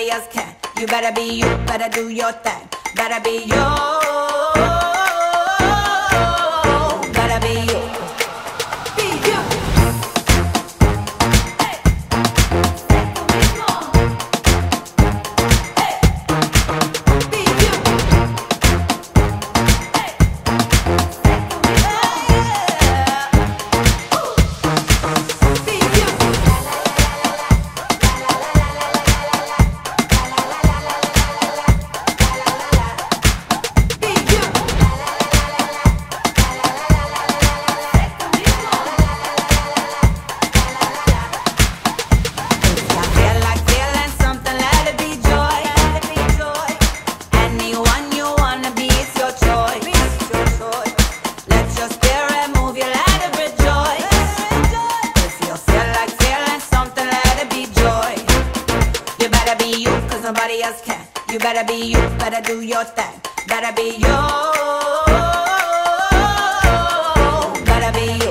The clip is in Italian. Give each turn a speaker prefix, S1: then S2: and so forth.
S1: nobody else can. You better be you, better do your thing. Better be you, better be you. Be you. Nobody else can. You better be you, better do your thing. Better be you, better be you.